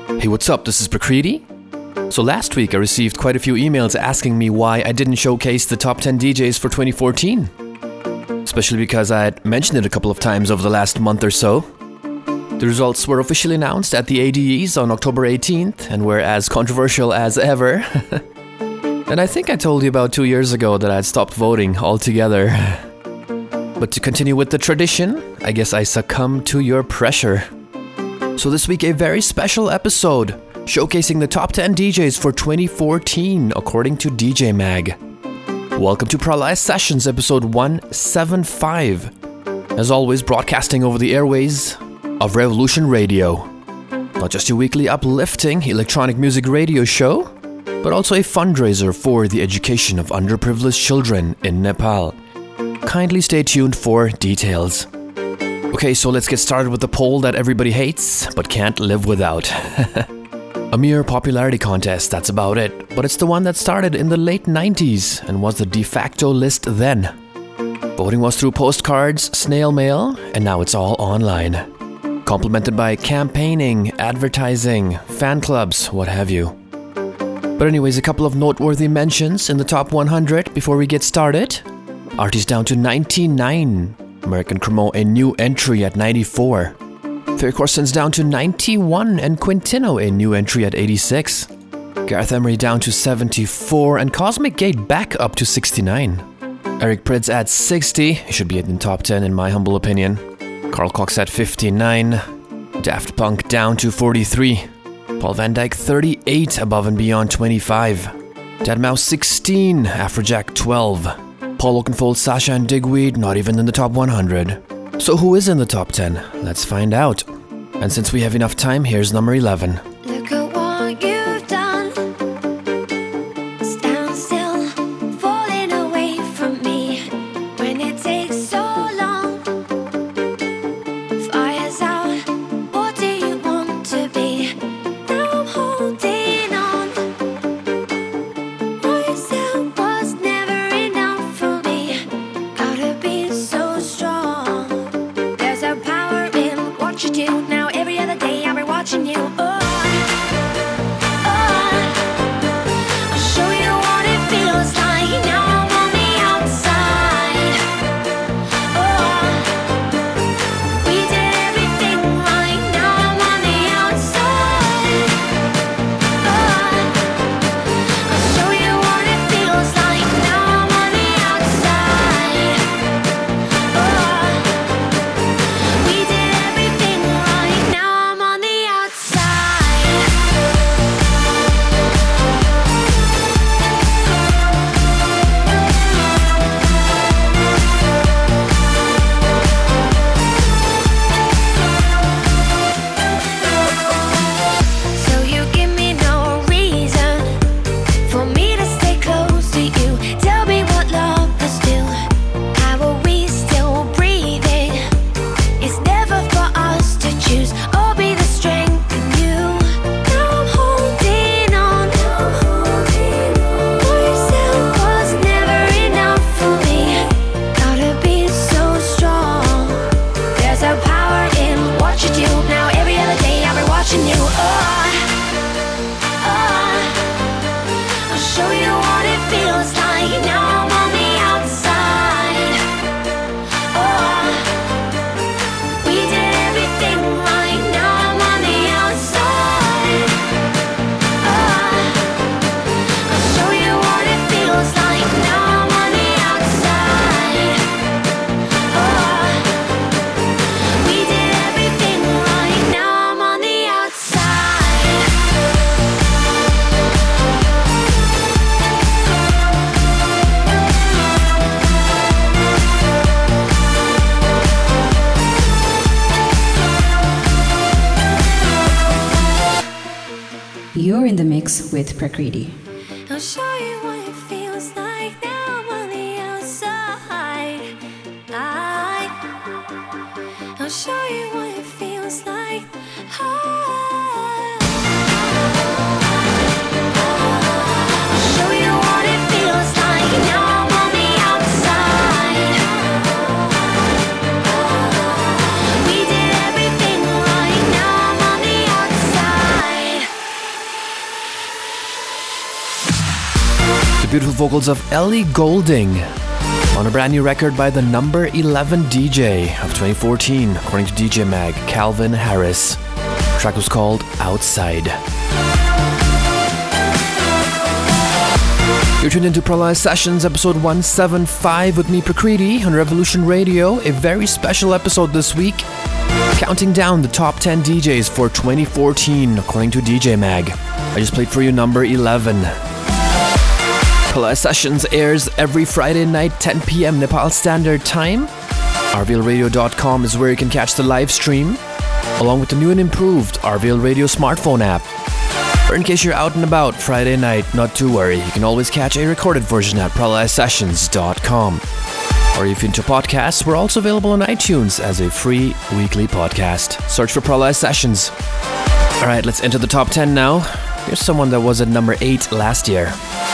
Hey, what's up? This is Prakriti. So last week I received quite a few emails asking me why I didn't showcase the top 10 DJs for 2014. Especially because I had mentioned it a couple of times over the last month or so. The results were officially announced at the ADEs on October 18th and were as controversial as ever. And I think I told you about 2 years ago that I'd stopped voting altogether. But to continue with the tradition, I guess I succumbed to your pressure. So this week a very special episode showcasing the top 10 DJs for 2014 according to DJ Mag. Welcome to Pralaya Sessions episode 175. As always, broadcasting over the airways of Revolution Radio. Not just your weekly uplifting electronic music radio show, but also a fundraiser for the education of underprivileged children in Nepal. Kindly stay tuned for details. Okay, so let's get started with the poll that everybody hates, but can't live without. A mere popularity contest, that's about it. But it's the one that started in the late 90s and was the de facto list then. Voting was through postcards, snail mail, and now it's all online. Complemented by campaigning, advertising, fan clubs, what have you. But anyways, a couple of noteworthy mentions in the top 100 before we get started. Artie's down to 99. American Cremo a new entry at 94. Fair Corson's down to 91 and Quintino a new entry at 86. Gareth Emery down to 74 and Cosmic Gate back up to 69. Eric Prydz at 60, he should be in the top 10 in my humble opinion. Carl Cox at 59. Daft Punk down to 43. Paul Van Dyk 38, Above and Beyond 25. Deadmau5 16, Afrojack 12. Paul Oakenfold, Sasha and Digweed, not even in the top 100. So who is in the top 10? Let's find out. And since we have enough time, here's number 11. Look at what you've done. Stand still, falling away from me. When it takes so long. Fire's out, what do you want to be? Now I'm holding on. What you said was never enough for me. Gotta be so strong. There's a power in what you do. Now every other day I'll be watching you. I'll show you what it feels like. Now I'm on the outside. We did everything right. Now I'm on the outside. I'll show you what it feels like. Now I'm on the outside. We did everything right. Now I'm on the outside. So you give me no reason for me to stay close to you. Tell me what love is do. How are we still breathing? It's never for us to choose. I'll be the strength in you. Now I'm holding on. What you said was never enough for me. Gotta be so strong. There's a power in what you do. Now every other day I'll be watching you. I'll show you what it feels like. Now I'm on the outside. We did everything right. Now I'm on the outside. I'll show you what it feels like. Now I'm on the outside. We did everything right. Now I'm on the outside. You're in the mix with Prakriti. I'll show you what it feels like. Now I'm on the outside. I'll show you what it feels like. I'll show you what it feels like. Now I'm on the outside. We did everything right. Now I'm on the outside. beautiful vocals of Ellie Goulding on a brand new record by the number 11 DJ of 2014, according to DJ Mag, Calvin Harris. The track was called Outside. You're tuned into Pralaya Sessions, episode 175 with me, Prakriti, on Revolution Radio. A very special episode this week, counting down the top 10 DJs for 2014, according to DJ Mag. I just played for you number 11. Pralaya Sessions airs every Friday night, 10 p.m. Nepal Standard Time. RVLRadio.com is where you can catch the live stream, along with the new and improved RVL Radio smartphone app. Or in case you're out and about Friday night, not to worry, you can always catch a recorded version at pralayasessions.com. Or if you're into podcasts, we're also available on iTunes as a free weekly podcast. Search for Pralaya Sessions. Alright, let's enter the top 10 now. Here's someone that was at number 8 last year.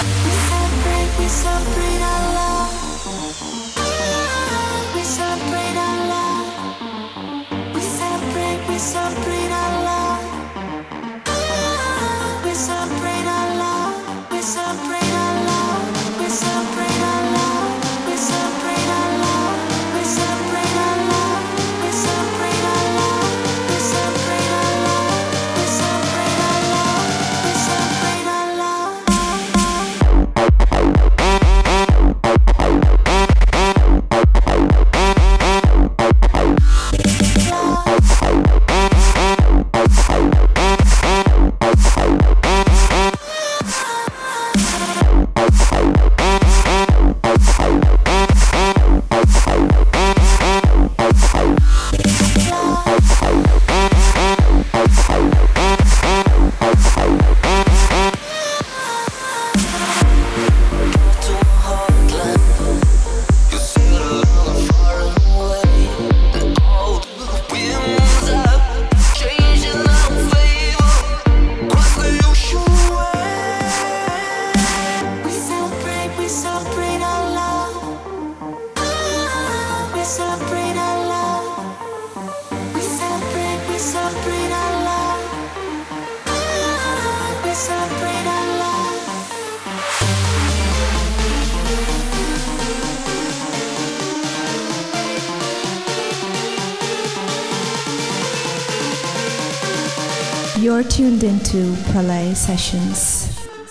You're tuned into Pralaya Sessions.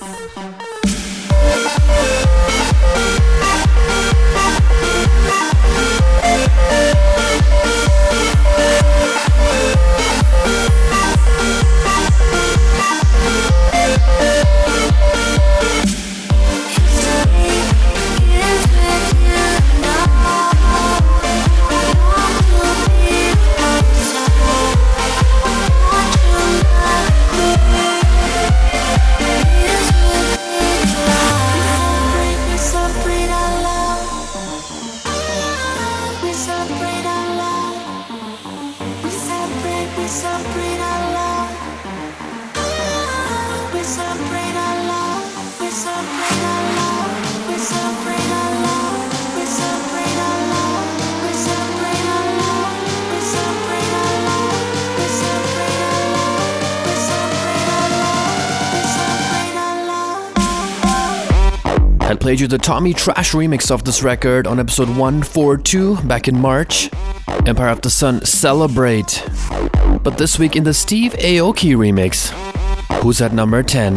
I played you the Tommy Trash remix of this record on episode 142 back in March. Empire of the Sun, Celebrate. But this week in the Steve Aoki remix, who's at number 10?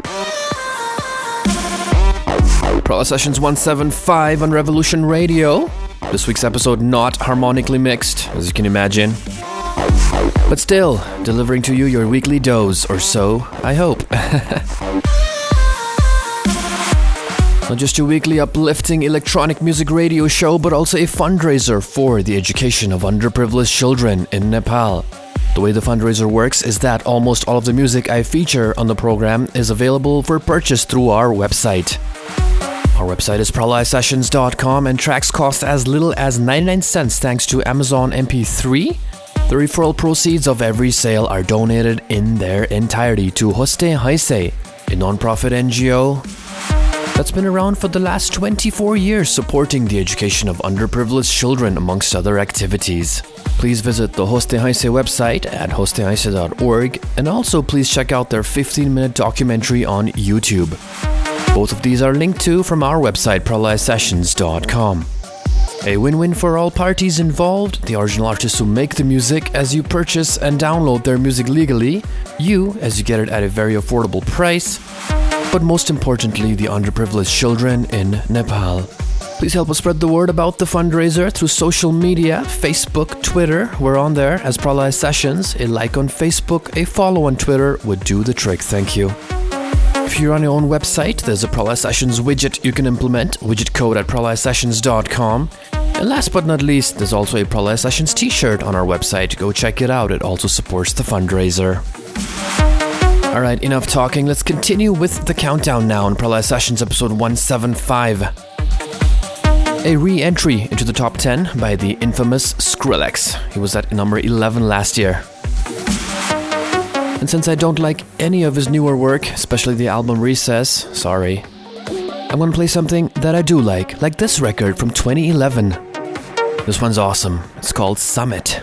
Pralaya Sessions 175 on Revolution Radio. This week's episode not harmonically mixed, as you can imagine. But still, delivering to you your weekly dose, or so, I hope. Not just your weekly uplifting electronic music radio show, but also a fundraiser for the education of underprivileged children in Nepal. The way the fundraiser works is that almost all of the music I feature on the program is available for purchase through our website. Our website is pralayasessions.com and tracks cost as little as 99 cents thanks to Amazon MP3. The referral proceeds of every sale are donated in their entirety to Hoste Haise, a non-profit NGO that's been around for the last 24 years supporting the education of underprivileged children amongst other activities. Please visit the Hoste Haise website at hostehaise.org and also please check out their 15-minute documentary on YouTube. Both of these are linked to from our website pralaysessions.com. A win-win for all parties involved, the original artists who make the music as you purchase and download their music legally, you as you get it at a very affordable price, but most importantly the underprivileged children in Nepal. Please help us spread the word about the fundraiser through social media, Facebook, Twitter. We're on there as Pralay Sessions. A like on Facebook, a follow on Twitter would do the trick. Thank you. If you're on your own website, there's a Pralay Sessions widget you can implement, widget code at pralaysessions.com. And last but not least, there's also a Pralay Sessions t-shirt on our website. Go check it out. It also supports the fundraiser. Alright, enough talking. Let's continue with the countdown now on Pralay Sessions episode 175. A re-entry into the top 10 by the infamous Skrillex. He was at number 11 last year. And since I don't like any of his newer work, especially the album Recess, sorry, I'm gonna play something that I do like this record from 2011. This one's awesome. It's called Summit.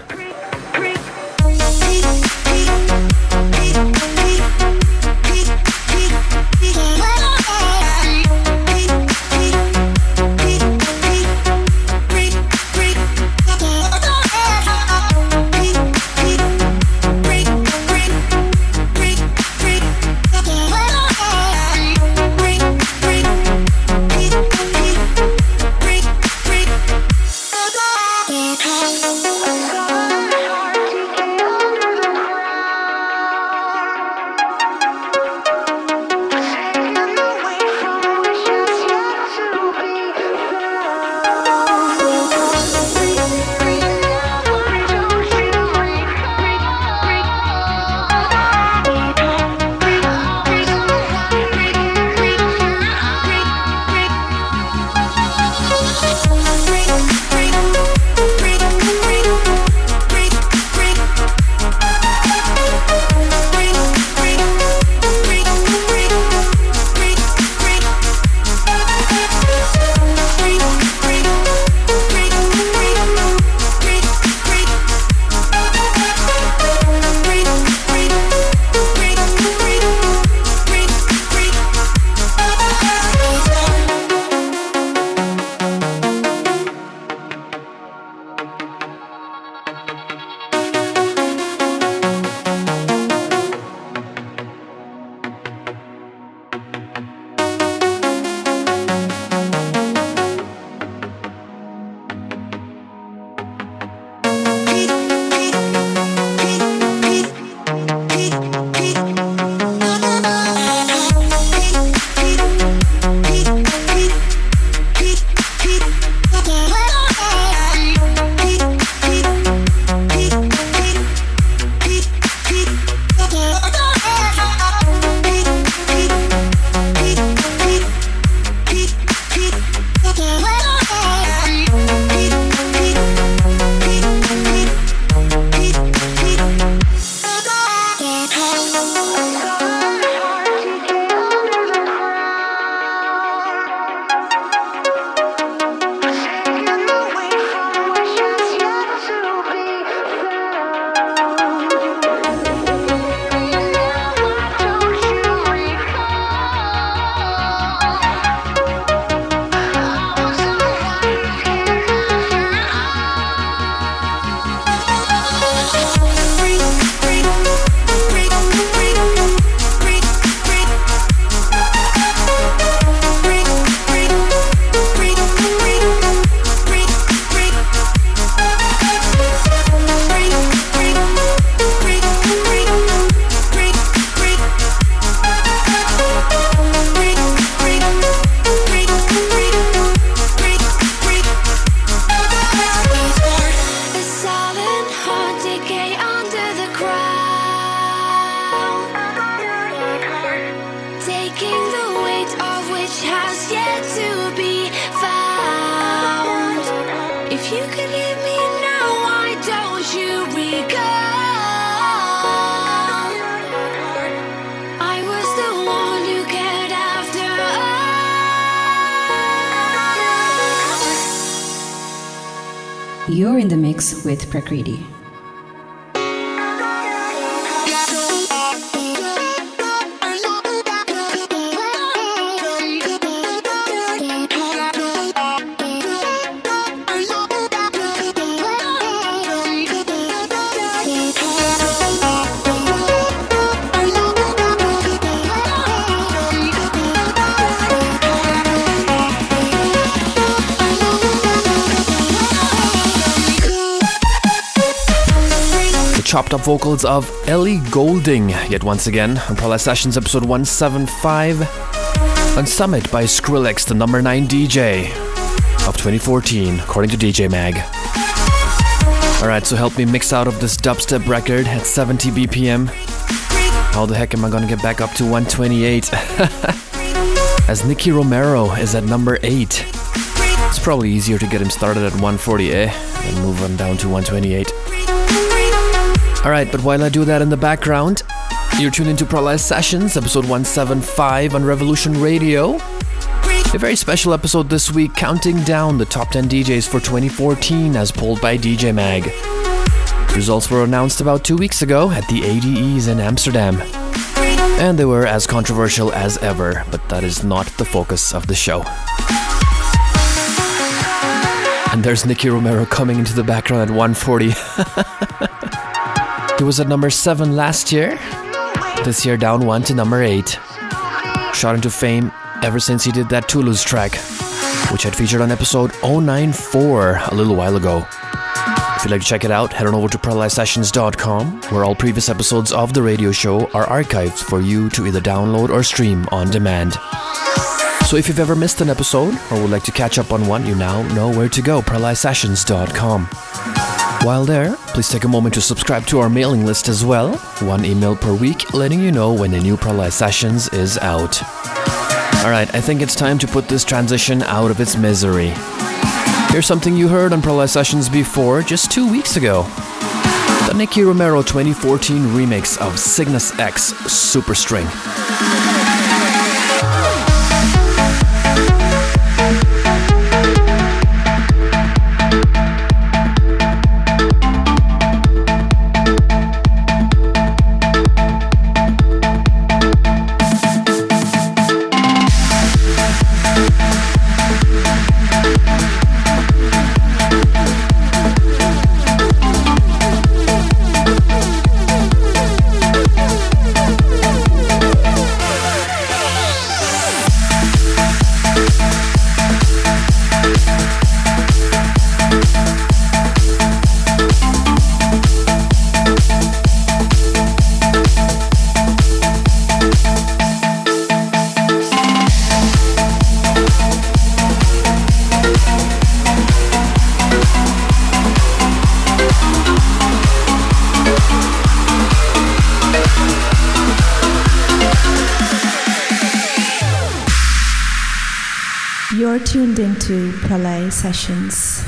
You're in the mix with Prakriti. chopped up vocals of Ellie Goulding yet once again on Pralaya Sessions episode 175 on Summit by Skrillex, the number 9 DJ of 2014 according to DJ Mag. Alright, so help me mix out of this dubstep record at 70 BPM. How the heck am I gonna get back up to 128? As Nicky Romero is at number 8. It's probably easier to get him started at 140, and move him down to 128. Alright, but while I do that in the background, you're tuned into Pralaya Sessions, episode 175 on Revolution Radio. A very special episode this week, counting down the top 10 DJs for 2014 as polled by DJ Mag. Results were announced about 2 weeks ago at the ADEs in Amsterdam. And they were as controversial as ever, but that is not the focus of the show. And there's Nicky Romero coming into the background at 140. He was at number 7 last year. This year down 1 to number 8. Shot into fame ever since he did that Toulouse track, which had featured on episode 094 a little while ago. If you'd like to check it out, head on over to pralayasessions.com, where all previous episodes of the radio show are archived for you to either download or stream on demand. So if you've ever missed an episode or would like to catch up on one, you now know where to go, pralayasessions.com. While there, please take a moment to subscribe to our mailing list as well, 1 email per week letting you know when a new Pralaya Sessions is out. Alright, I think it's time to put this transition out of its misery. Here's something you heard on Pralaya Sessions before, just 2 weeks ago. The Nicky Romero 2014 remix of Cygnus X Superstring. You're tuned into Pralaya Sessions.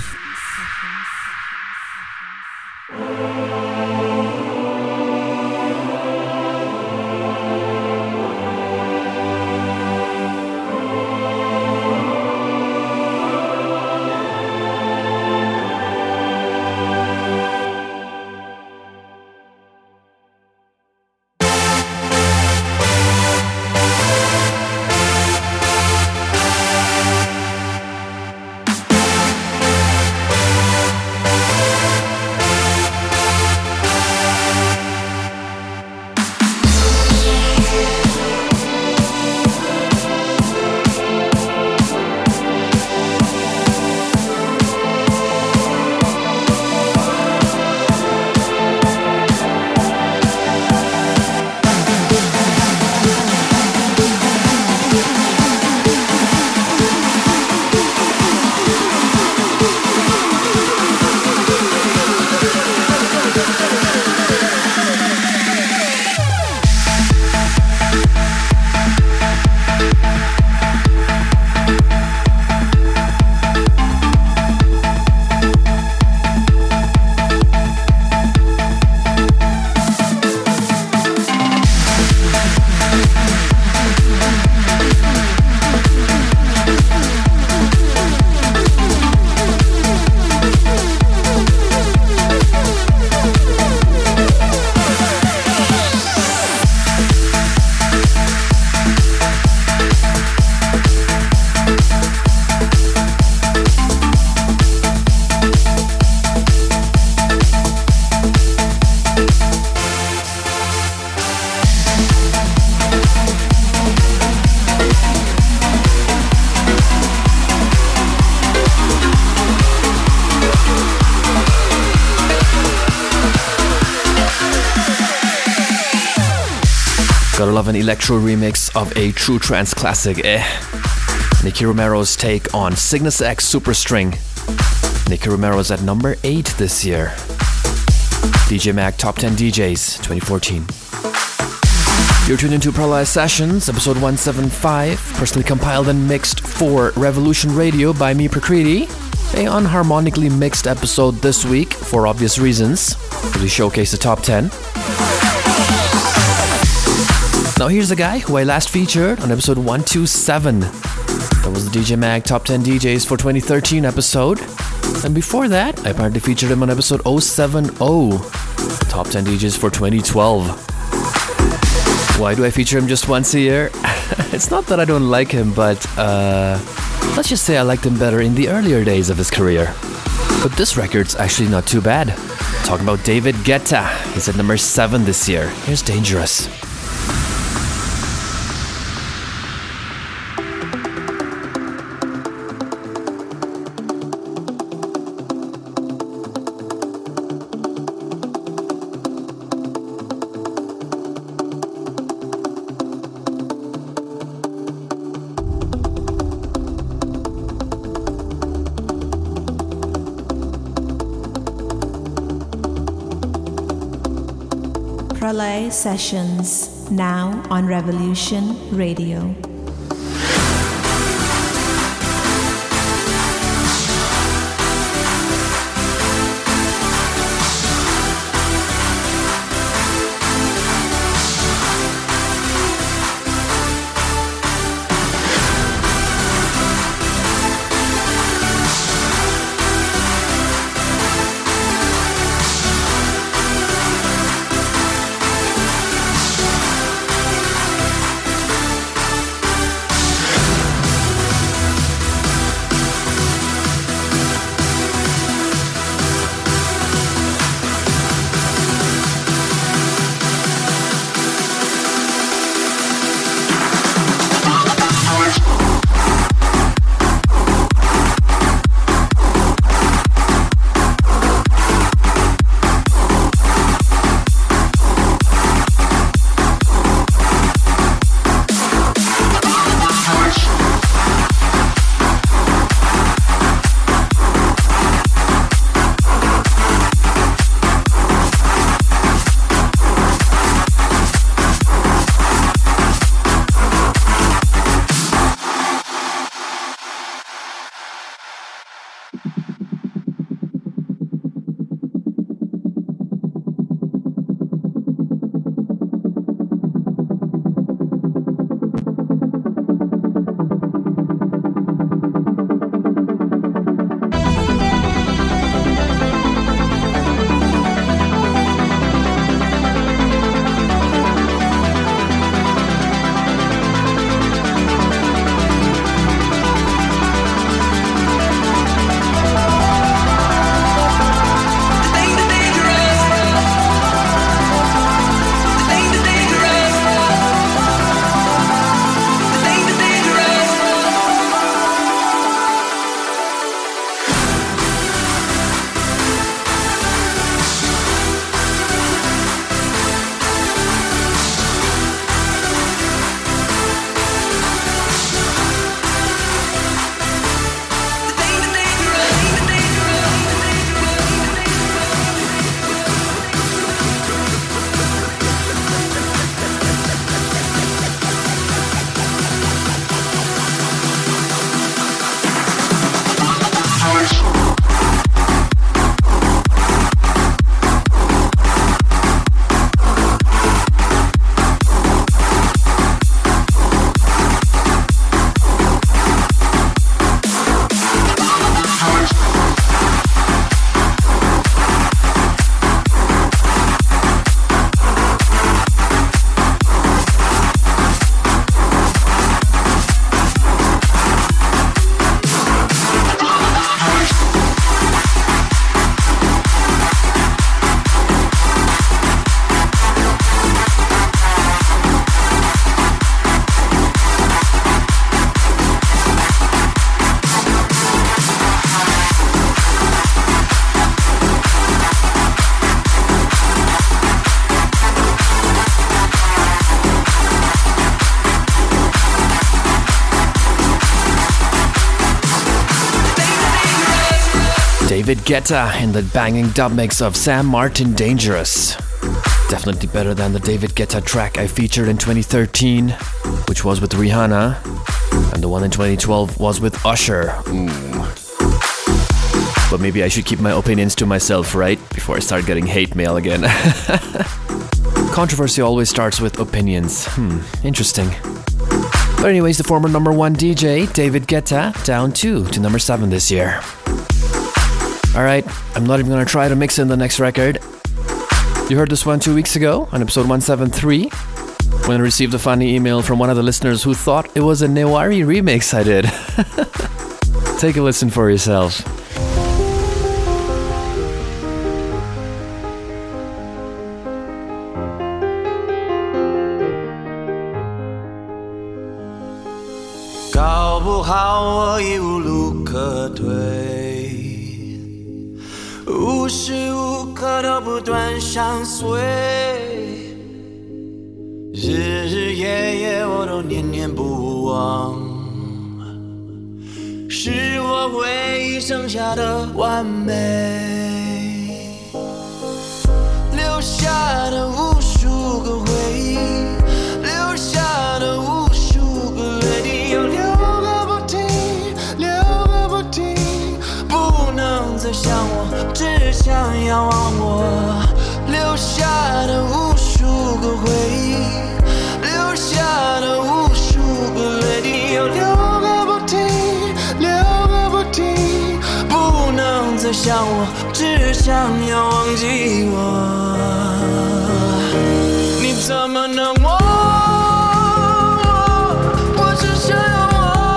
Gotta love an electro remix of a true trance classic, Nicky Romero's take on Cygnus X Superstring. Nicky Romero's at number 8 this year. DJ Mag Top 10 DJs 2014. You're tuned into Pralaya Sessions, episode 175, personally compiled and mixed for Revolution Radio by me, Prakriti. A unharmonically mixed episode this week, for obvious reasons. We showcase the top 10. Now here's a guy who I last featured on episode 127. That was the DJ Mag Top 10 DJs for 2013 episode. And before that, I apparently featured him on episode 070, Top 10 DJs for 2012. Why do I feature him just once a year? It's not that I don't like him, but let's just say I liked him better in the earlier days of his career. But this record's actually not too bad. Talking about David Guetta. He's at number 7 this year. Here's Dangerous. Pralaya Sessions, now on Revolution Radio. David Guetta in the banging dub mix of Sam Martin Dangerous. Definitely better than the David Guetta track I featured in 2013, which was with Rihanna, and the one in 2012 was with Usher. But maybe I should keep my opinions to myself, right? Before I start getting hate mail again. Controversy always starts with opinions. Interesting. But anyways, the former number 1 DJ, David Guetta, down 2 to number 7 this year. Alright, I'm not even gonna try to mix in the next record. You heard this one 2 weeks ago on episode 173, when I received a funny email from one of the listeners who thought it was a Newari remix I did. Take a listen for yourself. 搞不好我已无路可退，无时无刻都不断相随，日日夜夜我都念念不忘，是我唯一剩下的完美，留下的无数个回忆，留下的无数个泪滴，有留个不停，留个不停，不能再想我，只想要忘我，留下的无数个回忆，留下的无数个泪滴，有留个不停，留个不停，不能再想我，只想要忘记我，你怎么能忘我？我只想要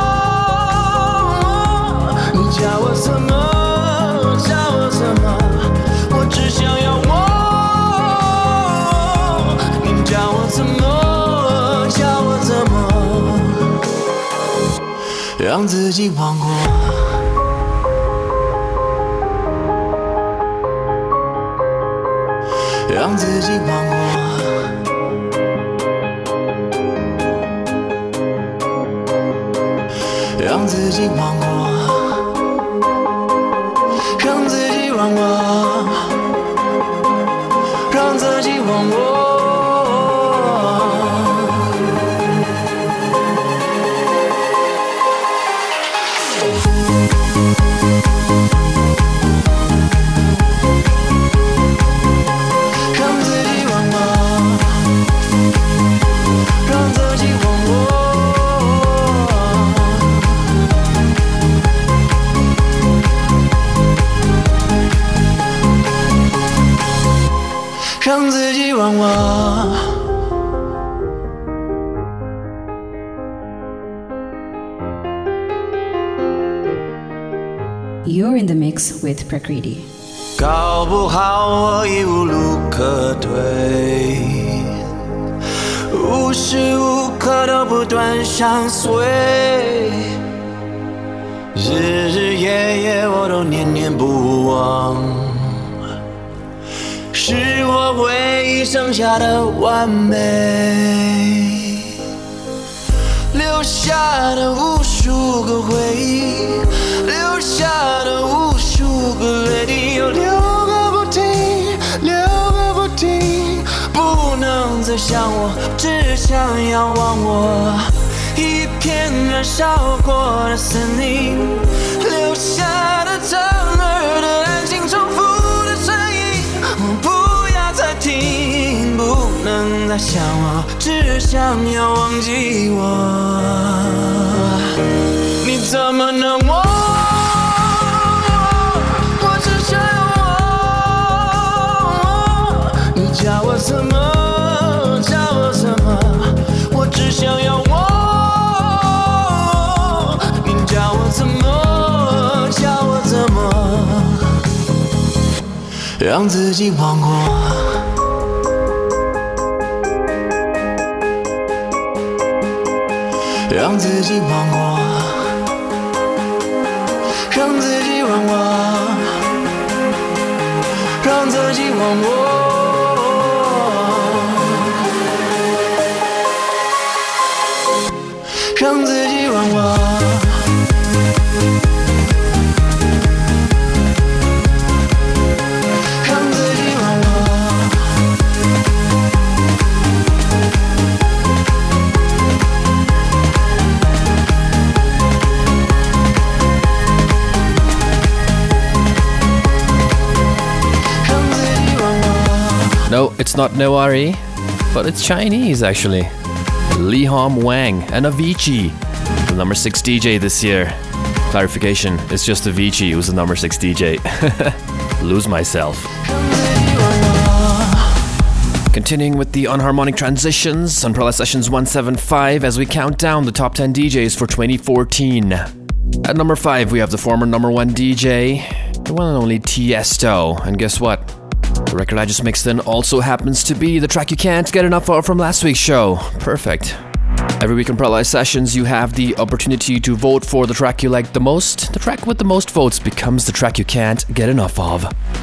忘我，你叫我怎么？叫我怎么？我只想要忘，你叫我怎么？叫我怎么？让自己忘过。让自己忘过，让自己忘过，让自己忘过，让自己忘过。让自己忘我。 You're in the mix with Prakriti. 搞不好我已无路可退，无时无刻都不断相随，日日夜夜我都念念不忘，是我唯一剩下的完美，留下的无数个回忆，留下的无数个泪滴，有留个不停，留个不停，不能再想我，只想要忘我，一片燃烧过的森林，留下的震耳的安静，重复的声音，不要再听，不能再想我，只想要忘记我，你怎么能忘我？我只想要忘，你叫我怎么？叫我怎么？我只想要忘，你叫我怎么？叫我怎么？让自己忘过。让自己忘过，让自己忘过，让自己忘过，让自己忘过。 it's not Newari, but it's Chinese actually. Li Hom Wang and Avicii, the number 6 DJ this year. Clarification, it's just Avicii who's the number 6 DJ. Lose myself. Continuing with the unharmonic transitions on Prolai Sessions 175 as we count down the top 10 DJs for 2014. At number 5 we have the former number 1 DJ, the one and only Tiesto. And guess what? The record I just mixed in also happens to be the track you can't get enough of from last week's show. Perfect. Every week on Prolai Sessions you have the opportunity to vote for the track you like the most. The track with the most votes becomes the track you can't get enough of.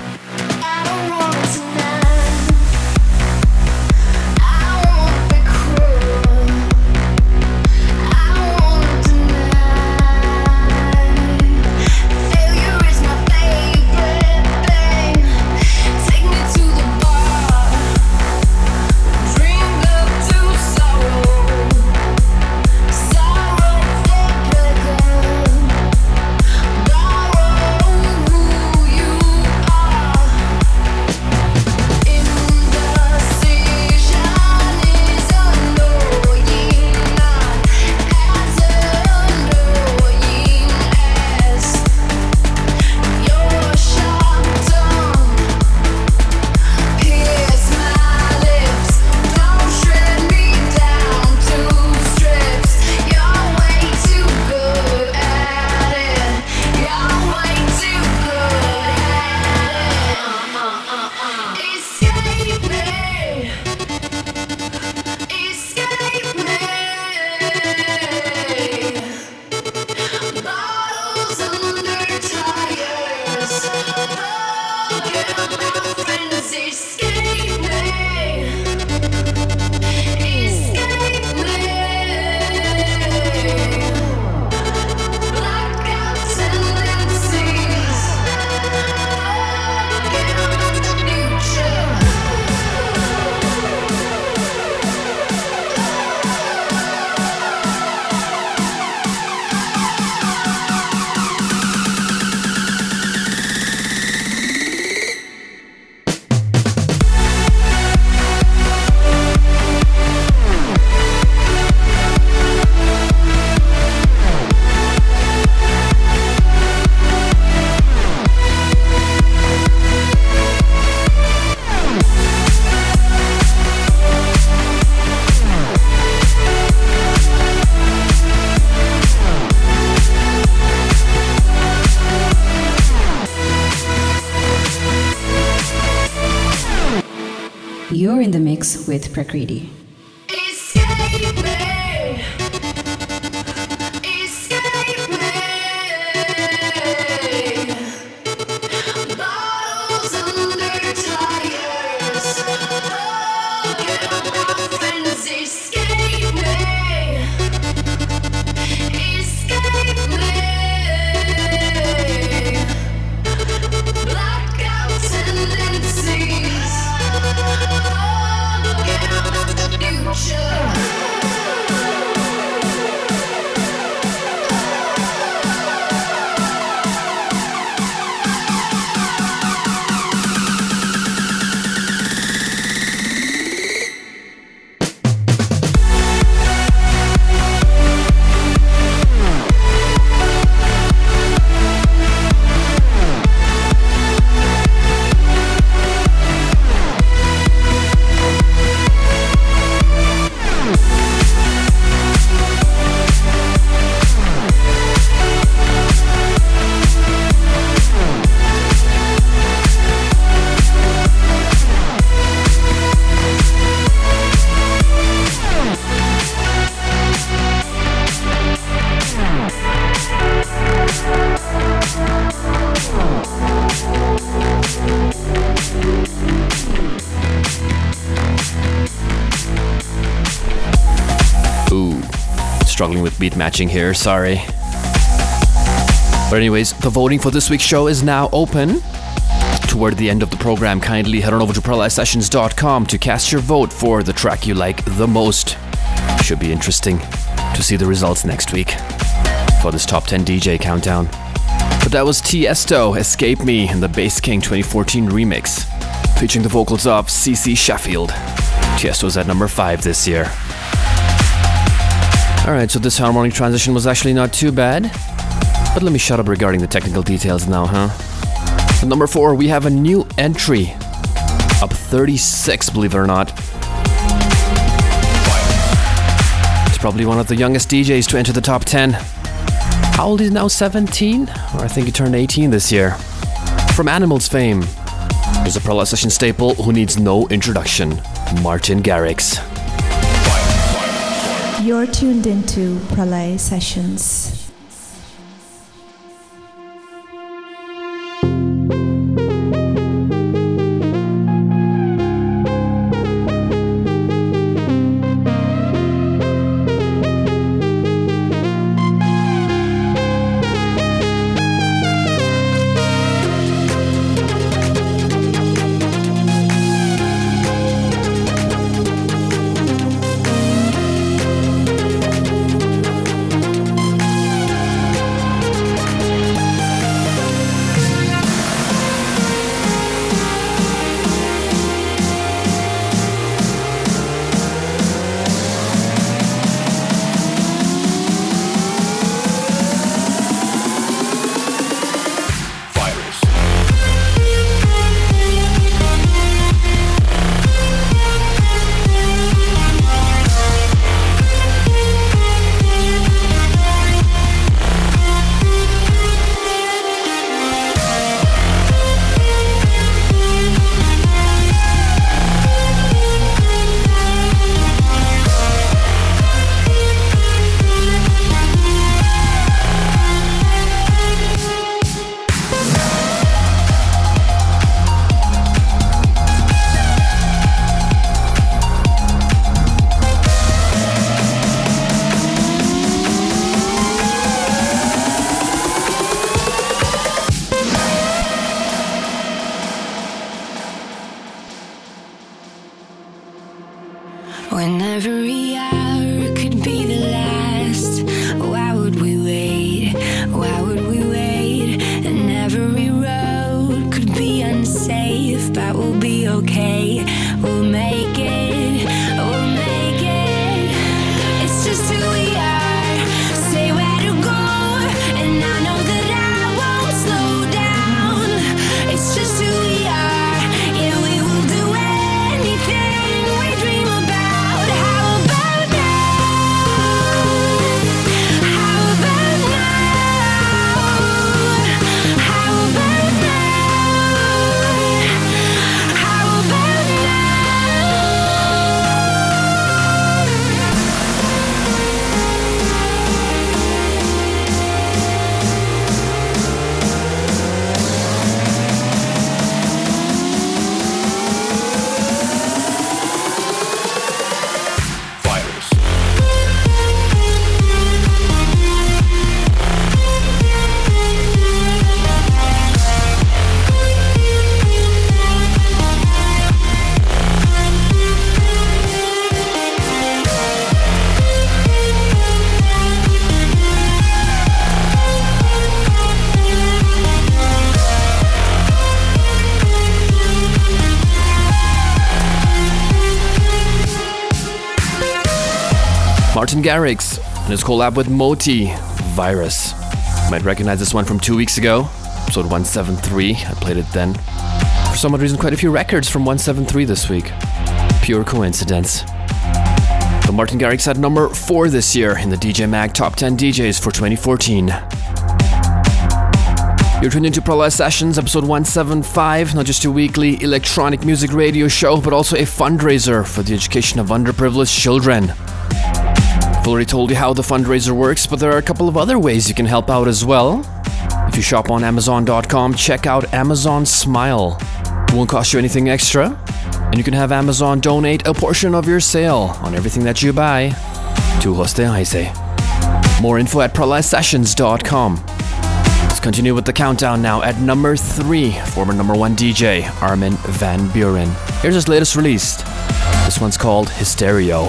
You're in the mix with Prakriti. Struggling with beat matching here, sorry. But anyways, the voting for this week's show is now open. Toward the end of the program, kindly head on over to ProlaiSessions.com to cast your vote for the track you like the most. Should be interesting to see the results next week for this top 10 DJ countdown. But that was Tiesto, Escape Me, in the Bass King 2014 remix. featuring the vocals of CC Sheffield. Tiesto's at number 5 this year. Alright, so this harmonic transition was actually not too bad, but let me shut up regarding the technical details now, huh? At number 4, we have a new entry. Up 36, believe it or not. It's probably one of the youngest DJs to enter the top 10. How old is he now, 17? Or I think he turned 18 this year. From Animals fame, there's a Prolaz Session staple who needs no introduction, Martin Garrix. You're tuned into Prolaz Sessions. When every hour could be the last, why would we wait? Why would we wait? And every road could be unsafe, but we'll be okay. We'll make it. We'll make it. It's just who we are. Say where to go, and I know that I won't slow down. It's just who we are. Yeah, we will do anything we dream about. Martin Garrix and his collab with Moti, Virus. You might recognize this one from 2 weeks ago, episode 173. I played it then. For some odd reason, quite a few records from 173 this week. Pure coincidence. But Martin Garrix had number 4 this year in the DJ Mag Top 10 DJs for 2014. You're tuned into Prolaz Sessions, episode 175, not just a weekly electronic music radio show, but also a fundraiser for the education of underprivileged children. I've already told you how the fundraiser works, but there are a couple of other ways you can help out as well. If you shop on Amazon.com, check out Amazon Smile. It won't cost you anything extra, and you can have Amazon donate a portion of your sale on everything that you buy to Hoste Heise. More info at ProlazSessions.com. Let's continue with the countdown now. At number 3, former number 1 DJ Armin van Buuren. Here's his latest release. This one's called Hysterio.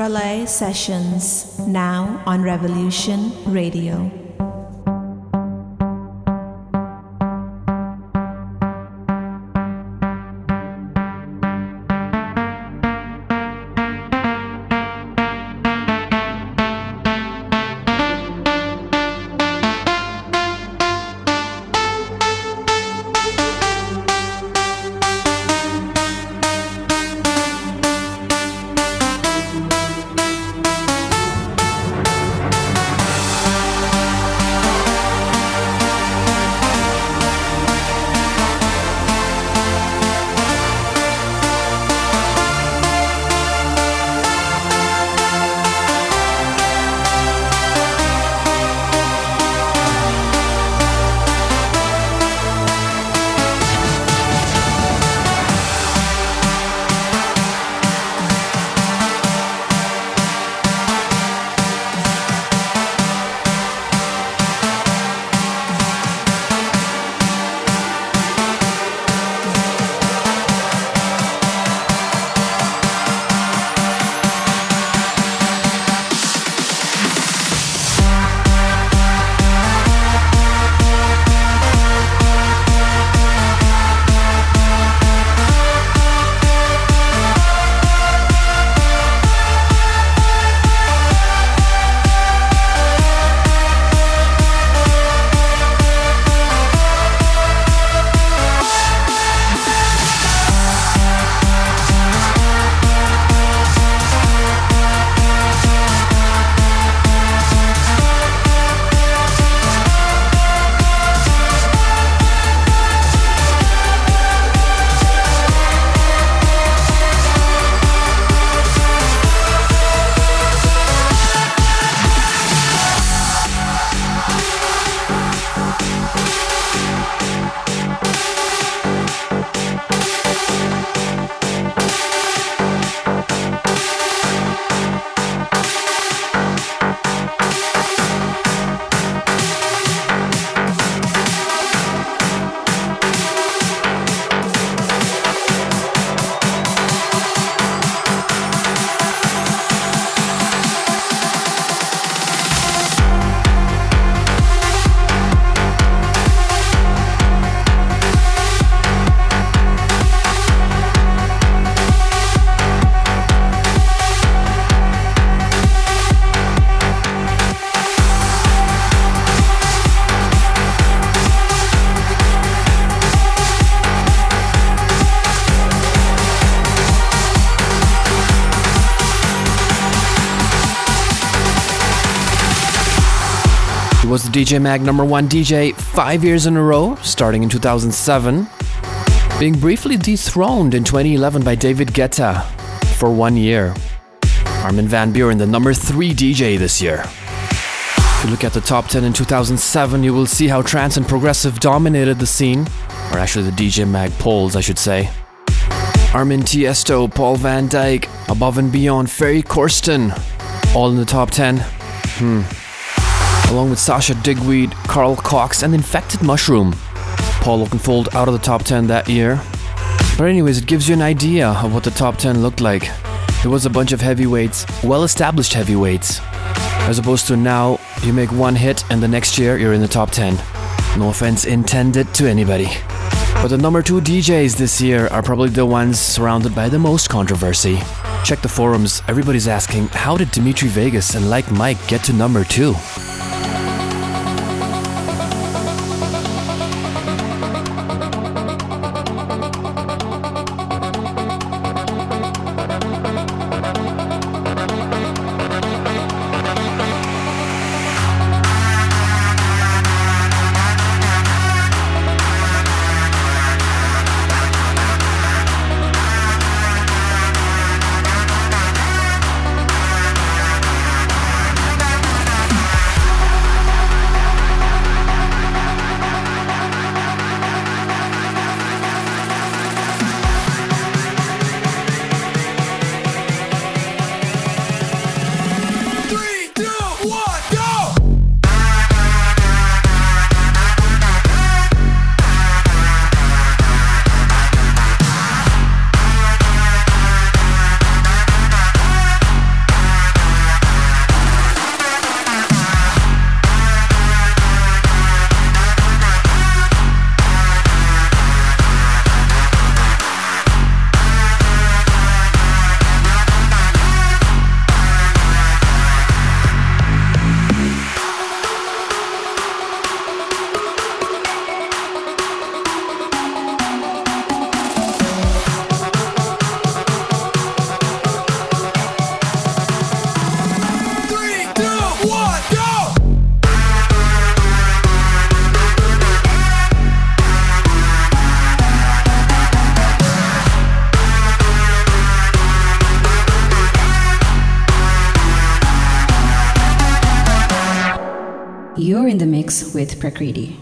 Pralay Sessions, now on Revolution Radio. He was the DJ Mag #1 DJ 5 years in a row, starting in 2007, being briefly dethroned in 2011 by David Guetta for 1 year. Armin van Buuren, the #3 DJ this year. If you look at the top 10 in 2007, you will see how trance and progressive dominated the scene, or actually the DJ Mag polls, I should say. Armin, Tiesto, Paul van Dyk, Above and Beyond, Ferry Corsten, all in the top 10. Along with Sasha Digweed, Carl Cox, and Infected Mushroom. Paul Oakenfold out of the top 10 that year. But anyways, it gives you an idea of what the top 10 looked like. It was a bunch of heavyweights, well-established heavyweights. As opposed to now, you make one hit and the next year you're in the top 10. No offense intended to anybody. But the #2 DJs this year are probably the ones surrounded by the most controversy. Check the forums, everybody's asking, how did Dimitri Vegas and Like Mike get to #2? You're in the mix with Prakriti.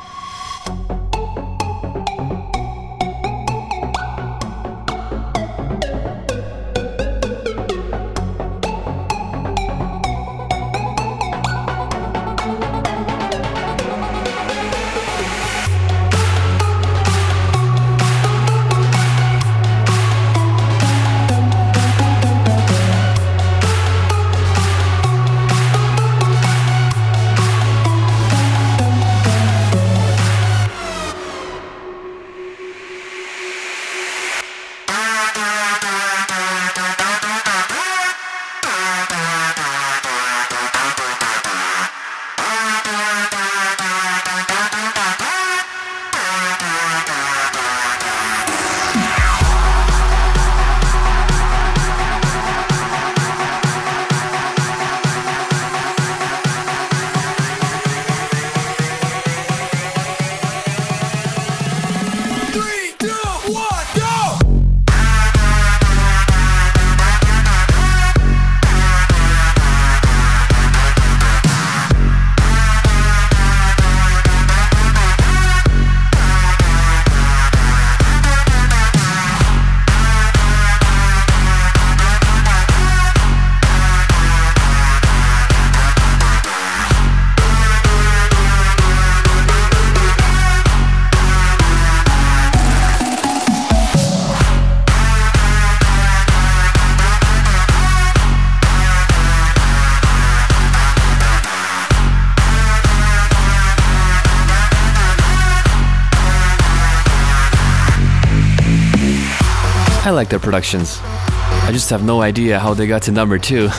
I like their productions. I just have no idea how they got to number 2.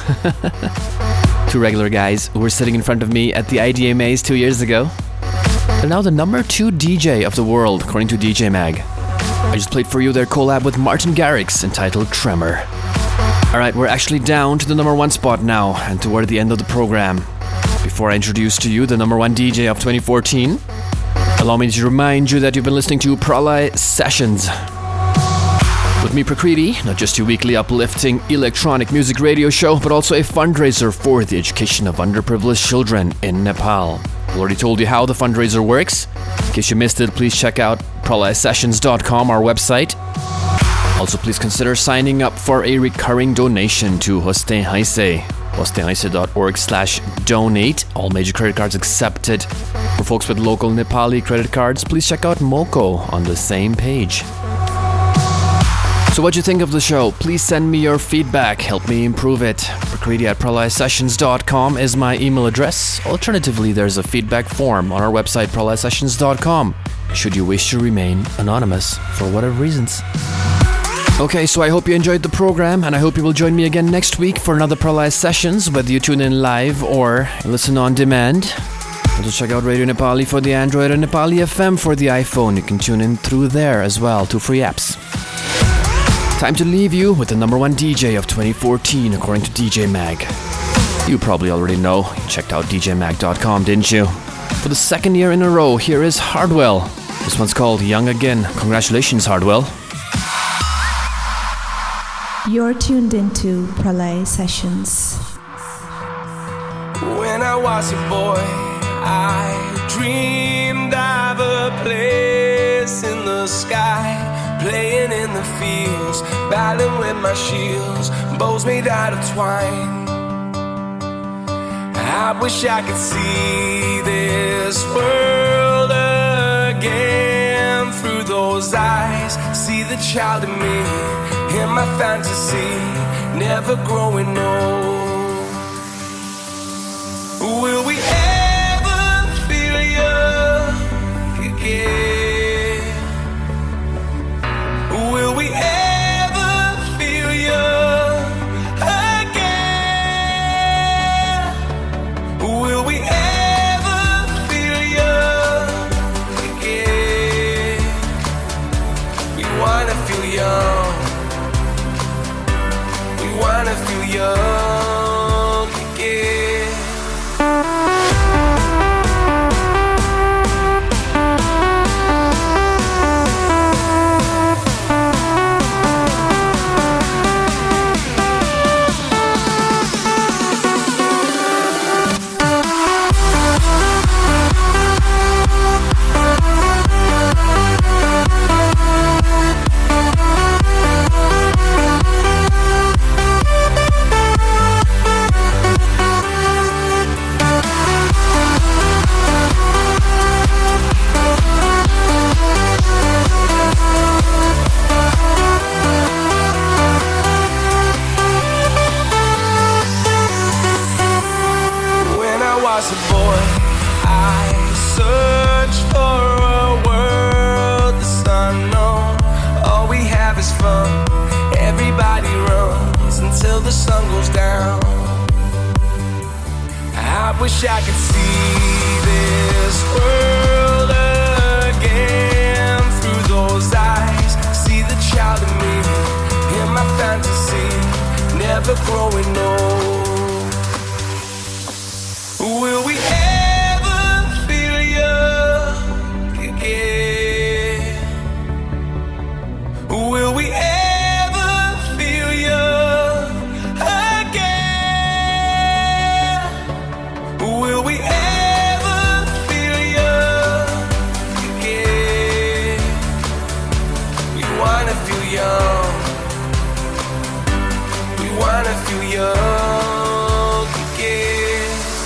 Two regular guys who were sitting in front of me at the IDMAs 2 years ago. They're now the number 2 DJ of the world, according to DJ Mag. I just played for you their collab with Martin Garrix entitled Tremor. Alright, we're actually down to the number 1 spot now and toward the end of the program. Before I introduce to you the number 1 DJ of 2014, allow me to remind you that you've been listening to Pralay Sessions. With me, Prakriti, not just your weekly uplifting electronic music radio show, but also a fundraiser for the education of underprivileged children in Nepal. I've already told you how the fundraiser works. In case you missed it, please check out pralaysessions.com, our website. Also, please consider signing up for a recurring donation to Hoste Haise, hostehaise.org/donate. All major credit cards accepted. For folks with local Nepali credit cards, please check out MoCo on the same page. So what do you think of the show? Please send me your feedback. Help me improve it. Prakriti@pralaysessions.com is my email address. Alternatively, there's a feedback form on our website, pralaysessions.com, should you wish to remain anonymous for whatever reasons. Okay, so I hope you enjoyed the program, and I hope you will join me again next week for another Pralay Sessions, whether you tune in live or listen on demand. Also check out Radio Nepali for the Android and Nepali FM for the iPhone. You can tune in through there as well, 2 free apps. Time to leave you with the number 1 DJ of 2014, according to DJ Mag. You probably already know. You checked out djmag.com, didn't you? For the 2nd year in a row, here is Hardwell. This one's called Young Again. Congratulations, Hardwell. You're tuned into Pralay Sessions. When I was a boy, I dreamed of a place in the sky, playing in the fields, battling with my shields, bows made out of twine. I wish I could see this world again through those eyes, see the child in me, in my fantasy, never growing old. Will we ever feel young again? Will we ever feel young again? Will we ever feel young again? We wanna feel young. We wanna feel young again. the sun goes down. I wish I could see this world again through those eyes. See the child in me, in my fantasy, never growing old. Will we ever feel young again? Will we ever feel young again? Will we ever feel young again? We wanna feel young. We wanna feel young again.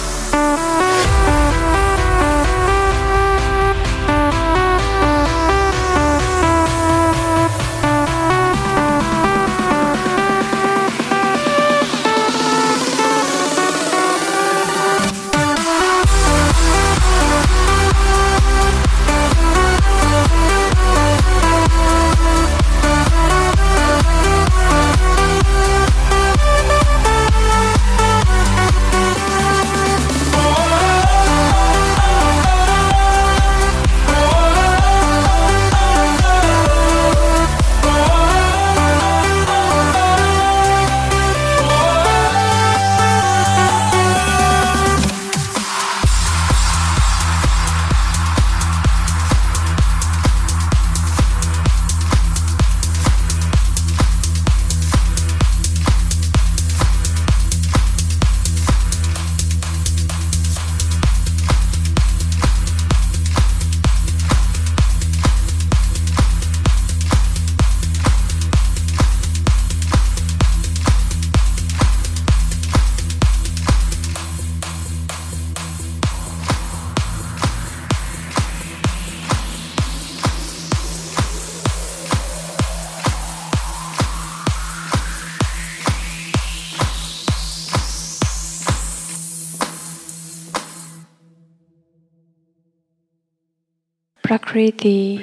Prakriti.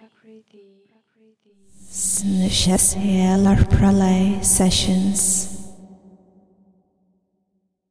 Snushaselar Pralay Sessions.